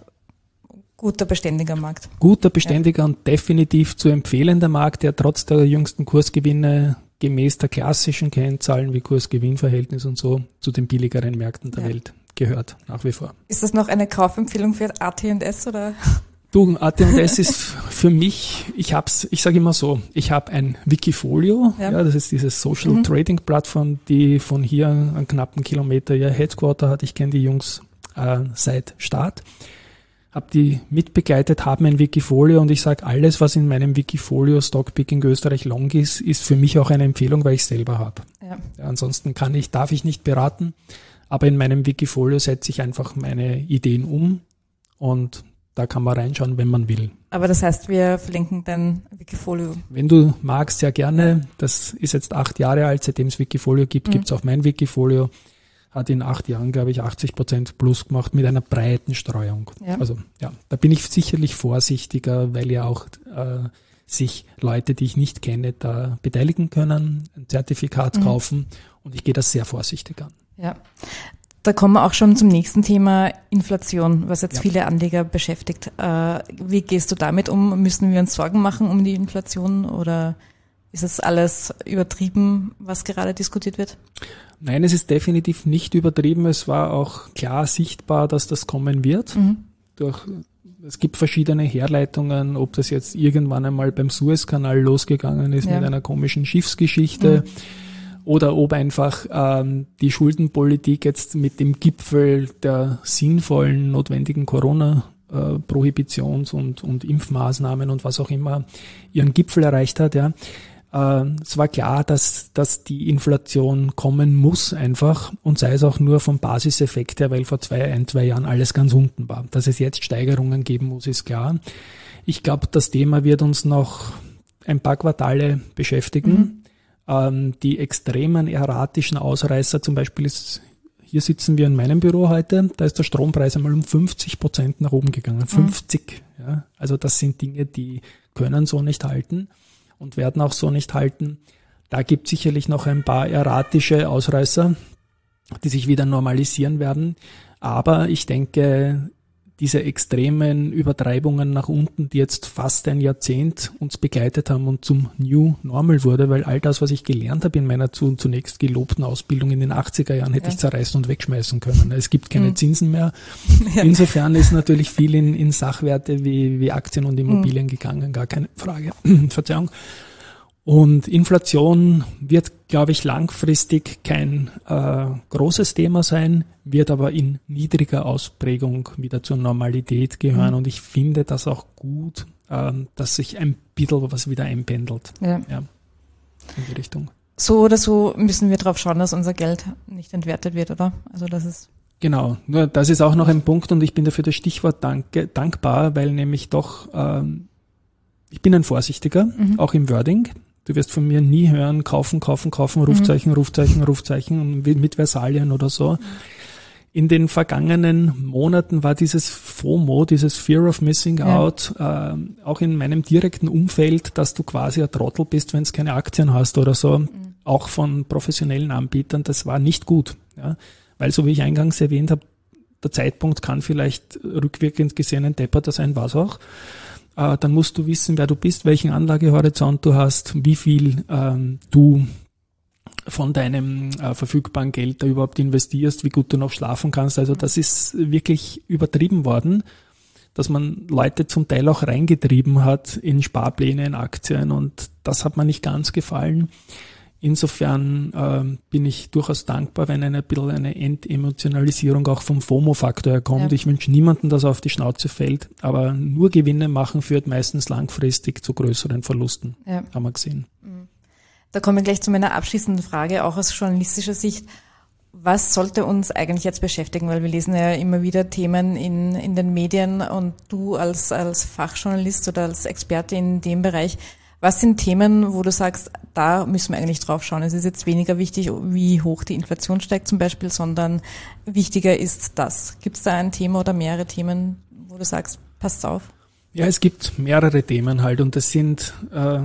guter, beständiger Markt. Guter, beständiger ja. und definitiv zu empfehlender Markt, der trotz der jüngsten Kursgewinne gemäß der klassischen Kennzahlen wie Kurs-Gewinn-Verhältnis und so zu den billigeren Märkten der ja. Welt gehört, nach wie vor. Ist das noch eine Kaufempfehlung für A T und S oder? Du, A T und S ist für mich, ich hab's, ich sage immer so, ich habe ein Wikifolio, ja. ja, das ist diese Social mhm. Trading Plattform, die von hier einen knappen Kilometer ihr Headquarter hat. Ich kenne die Jungs äh, seit Start. Habe die mitbegleitet, haben ein Wikifolio und ich sage, alles, was in meinem Wikifolio Stockpicking Österreich Long ist, ist für mich auch eine Empfehlung, weil ich selber habe. Ja. Ja, ansonsten kann ich, darf ich nicht beraten, aber in meinem Wikifolio setze ich einfach meine Ideen um und da kann man reinschauen, wenn man will. Aber das heißt, wir verlinken dein Wikifolio. Wenn du magst, sehr gerne. Das ist jetzt acht Jahre alt, seitdem es Wikifolio gibt, mhm. gibt es auch mein Wikifolio. Hat in acht Jahren, glaube ich, achtzig Prozent plus gemacht mit einer breiten Streuung. Ja. Also ja, da bin ich sicherlich vorsichtiger, weil ja auch äh, sich Leute, die ich nicht kenne, da beteiligen können, ein Zertifikat mhm. kaufen und ich gehe das sehr vorsichtig an. Ja, da kommen wir auch schon zum nächsten Thema Inflation, was jetzt ja. viele Anleger beschäftigt. Äh, wie gehst du damit um? Müssen wir uns Sorgen machen um die Inflation oder ist es alles übertrieben, was gerade diskutiert wird? Nein, es ist definitiv nicht übertrieben. Es war auch klar sichtbar, dass das kommen wird. Mhm. Durch, es gibt verschiedene Herleitungen, ob das jetzt irgendwann einmal beim Suezkanal losgegangen ist ja. mit einer komischen Schiffsgeschichte mhm. oder ob einfach ähm, die Schuldenpolitik jetzt mit dem Gipfel der sinnvollen, notwendigen Corona äh, Prohibitions- und, und Impfmaßnahmen und was auch immer ihren Gipfel erreicht hat, ja. Es war klar, dass, dass die Inflation kommen muss einfach und sei es auch nur vom Basiseffekt her, weil vor zwei, ein, zwei Jahren alles ganz unten war. Dass es jetzt Steigerungen geben muss, ist klar. Ich glaube, das Thema wird uns noch ein paar Quartale beschäftigen. Mhm. Ähm, die extremen erratischen Ausreißer, zum Beispiel ist, hier sitzen wir in meinem Büro heute, da ist der Strompreis einmal um fünfzig Prozent nach oben gegangen. Mhm. fünfzig, ja. Also das sind Dinge, die können so nicht halten und werden auch so nicht halten. Da gibt es sicherlich noch ein paar erratische Ausreißer, die sich wieder normalisieren werden. Aber ich denke, diese extremen Übertreibungen nach unten, die jetzt fast ein Jahrzehnt uns begleitet haben und zum New Normal wurde, weil all das, was ich gelernt habe in meiner zunächst gelobten Ausbildung in den achtziger Jahren, hätte ja. ich zerreißen und wegschmeißen können. Es gibt keine mhm. Zinsen mehr. Ja. Insofern ist natürlich viel in, in Sachwerte wie, wie Aktien und Immobilien mhm. gegangen, gar keine Frage. Verzeihung. Und Inflation wird, glaube ich, langfristig kein äh, großes Thema sein, wird aber in niedriger Ausprägung wieder zur Normalität gehören. Mhm. Und ich finde das auch gut, äh, dass sich ein bisschen was wieder einpendelt. Ja. Ja, in die Richtung. So oder so müssen wir darauf schauen, dass unser Geld nicht entwertet wird, oder? Also das ist Genau, nur das ist auch noch ein Punkt und ich bin dafür das Stichwort danke, dankbar, weil nämlich doch, ähm, ich bin ein Vorsichtiger, mhm. auch im Wording. Du wirst von mir nie hören, kaufen, kaufen, kaufen, Rufzeichen, mhm. Rufzeichen, Rufzeichen mit Versalien oder so. Mhm. In den vergangenen Monaten war dieses FOMO, dieses Fear of Missing ja. Out, äh, auch in meinem direkten Umfeld, dass du quasi ein Trottel bist, wenn du keine Aktien hast oder so, mhm. auch von professionellen Anbietern, das war nicht gut. Ja? Weil, so wie ich eingangs erwähnt habe, der Zeitpunkt kann vielleicht rückwirkend gesehen ein Depperter sein, was auch. Dann musst du wissen, wer du bist, welchen Anlagehorizont du hast, wie viel ähm, du von deinem äh, verfügbaren Geld da überhaupt investierst, wie gut du noch schlafen kannst. Also das ist wirklich übertrieben worden, dass man Leute zum Teil auch reingetrieben hat in Sparpläne, in Aktien und das hat mir nicht ganz gefallen. Insofern äh, bin ich durchaus dankbar, wenn eine bisschen eine Entemotionalisierung auch vom FOMO-Faktor herkommt. Ja. Ich wünsche niemandem, dass er auf die Schnauze fällt, aber nur Gewinne machen führt meistens langfristig zu größeren Verlusten, ja. haben wir gesehen. Da komme ich gleich zu meiner abschließenden Frage, auch aus journalistischer Sicht. Was sollte uns eigentlich jetzt beschäftigen? Weil wir lesen ja immer wieder Themen in, in den Medien und du als, als Fachjournalist oder als Experte in dem Bereich, was sind Themen, wo du sagst, da müssen wir eigentlich drauf schauen? Es ist jetzt weniger wichtig, wie hoch die Inflation steigt zum Beispiel, sondern wichtiger ist das. Gibt es da ein Thema oder mehrere Themen, wo du sagst, passt auf? Ja, es gibt mehrere Themen halt und das sind äh,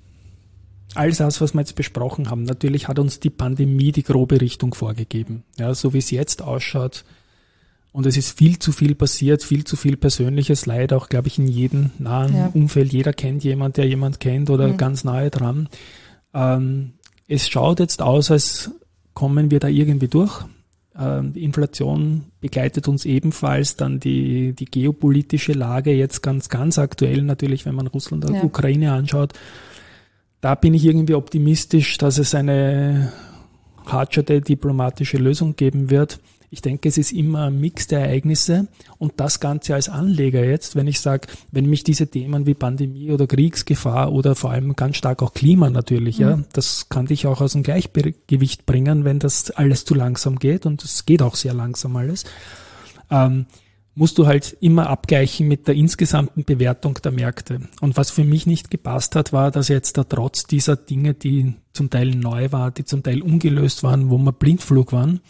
alles das, was wir jetzt besprochen haben. Natürlich hat uns die Pandemie die grobe Richtung vorgegeben. Ja, so wie es jetzt ausschaut. Und es ist viel zu viel passiert, viel zu viel persönliches Leid, auch, glaube ich, in jedem nahen ja. Umfeld. Jeder kennt jemand, der jemand kennt oder mhm. ganz nahe dran. Ähm, es schaut jetzt aus, als kommen wir da irgendwie durch. Ähm, die Inflation begleitet uns ebenfalls, dann die, die geopolitische Lage jetzt ganz, ganz aktuell natürlich, wenn man Russland und ja. Ukraine anschaut. Da bin ich irgendwie optimistisch, dass es eine hartscherte diplomatische Lösung geben wird. Ich denke, es ist immer ein Mix der Ereignisse und das Ganze als Anleger jetzt, wenn ich sage, wenn mich diese Themen wie Pandemie oder Kriegsgefahr oder vor allem ganz stark auch Klima natürlich, mhm. ja, das kann dich auch aus dem Gleichgewicht bringen, wenn das alles zu langsam geht und es geht auch sehr langsam alles, ähm, musst du halt immer abgleichen mit der insgesamten Bewertung der Märkte. Und was für mich nicht gepasst hat, war, dass jetzt da trotz dieser Dinge, die zum Teil neu waren, die zum Teil ungelöst waren, wo wir Blindflug waren,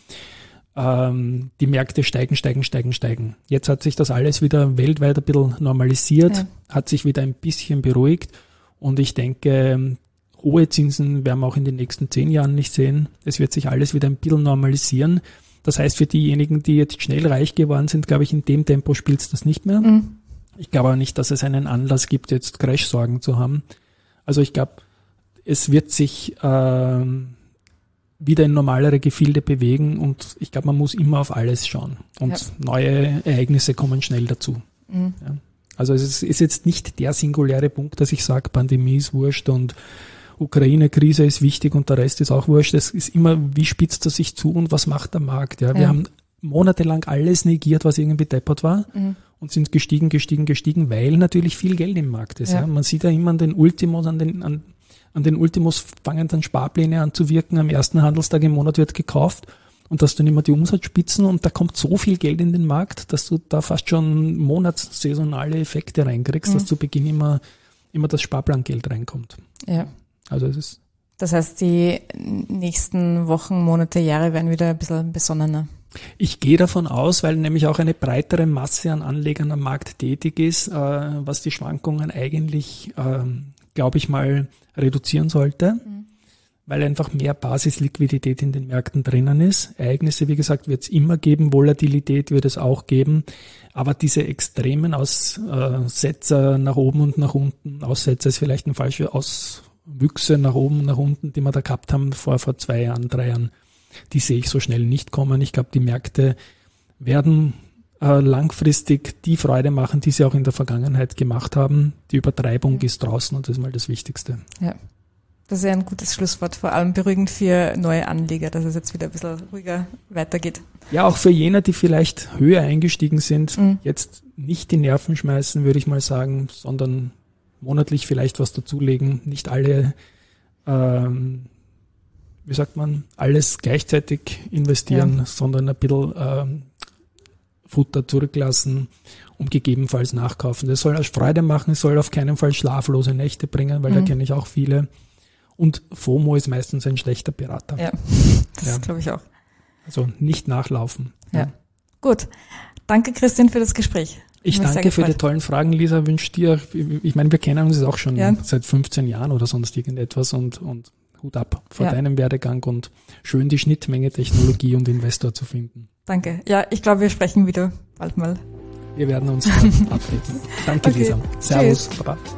die Märkte steigen, steigen, steigen, steigen. Jetzt hat sich das alles wieder weltweit ein bisschen normalisiert, ja. hat sich wieder ein bisschen beruhigt und ich denke, hohe Zinsen werden wir auch in den nächsten zehn Jahren nicht sehen. Es wird sich alles wieder ein bisschen normalisieren. Das heißt, für diejenigen, die jetzt schnell reich geworden sind, glaube ich, in dem Tempo spielt es das nicht mehr. Mhm. Ich glaube auch nicht, dass es einen Anlass gibt, jetzt Crash-Sorgen zu haben. Also ich glaube, es wird sich äh, wieder in normalere Gefilde bewegen und ich glaube, man muss immer auf alles schauen und ja. neue Ereignisse kommen schnell dazu. Mhm. Ja. Also es ist, ist jetzt nicht der singuläre Punkt, dass ich sage, Pandemie ist wurscht und Ukraine-Krise ist wichtig und der Rest ist auch wurscht. Es ist immer, wie spitzt er sich zu und was macht der Markt? Ja, wir ja. haben monatelang alles negiert, was irgendwie deppert war mhm. und sind gestiegen, gestiegen, gestiegen, weil natürlich viel Geld im Markt ist. Ja. Ja. Man sieht ja immer an den Ultimos, an den an An den Ultimos fangen dann Sparpläne an zu wirken. Am ersten Handelstag im Monat wird gekauft und das dann immer die Umsatzspitzen und da kommt so viel Geld in den Markt, dass du da fast schon monatssaisonale Effekte reinkriegst, mhm. dass zu Beginn immer, immer das Sparplangeld reinkommt. Ja. Also es ist. Das heißt, die nächsten Wochen, Monate, Jahre werden wieder ein bisschen besonnener. Ich gehe davon aus, weil nämlich auch eine breitere Masse an Anlegern am Markt tätig ist, äh, was die Schwankungen eigentlich, äh, glaube ich mal, reduzieren sollte. Mhm. weil einfach mehr Basisliquidität in den Märkten drinnen ist. Ereignisse, wie gesagt, wird es immer geben, Volatilität wird es auch geben, aber diese extremen Aussetzer nach oben und nach unten, Aussetzer ist vielleicht ein falscher Auswüchse nach oben und nach unten, die wir da gehabt haben vor, vor zwei Jahren, drei Jahren, die sehe ich so schnell nicht kommen. Ich glaube, die Märkte werden äh, langfristig die Freude machen, die sie auch in der Vergangenheit gemacht haben. Die Übertreibung ist draußen und das ist mal das Wichtigste. Ja. Das ist ja ein gutes Schlusswort, vor allem beruhigend für neue Anleger, dass es jetzt wieder ein bisschen ruhiger weitergeht. Ja, auch für jene, die vielleicht höher eingestiegen sind, mhm. jetzt nicht die Nerven schmeißen, würde ich mal sagen, sondern monatlich vielleicht was dazulegen. Nicht alle, ähm, wie sagt man, alles gleichzeitig investieren, ja. sondern ein bisschen ähm, Futter zurücklassen und gegebenenfalls nachkaufen. Das soll als Freude machen, es soll auf keinen Fall schlaflose Nächte bringen, weil mhm. da kenne ich auch viele. Und FOMO ist meistens ein schlechter Berater. Ja, das ja. glaube ich auch. Also nicht nachlaufen. Ja. ja. Gut. Danke, Christian, für das Gespräch. Ich danke für die tollen Fragen, Lisa. Wünsche dir, ich meine, wir kennen uns auch schon ja. seit fünfzehn Jahren oder sonst irgendetwas und, und Hut ab vor ja. deinem Werdegang und schön die Schnittmenge Technologie und Investor zu finden. Danke. Ja, ich glaube, wir sprechen wieder bald mal. Wir werden uns updaten. Danke, okay. Lisa. Servus. Tschüss. Baba.